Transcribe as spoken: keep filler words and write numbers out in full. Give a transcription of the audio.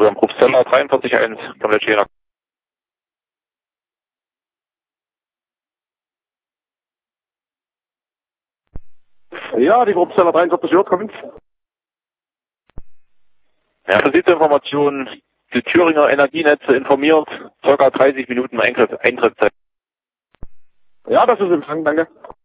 wir haben Bruxelles dreiundvierzig eins, Kamletschena. Ja, die Bruxelles dreiundvierzig Uhr kommt. Ja, für diese Information, die Thüringer Energienetze informiert, ca. dreißig Minuten Eintritt, Eintrittszeit. Ja, das ist Empfang, danke.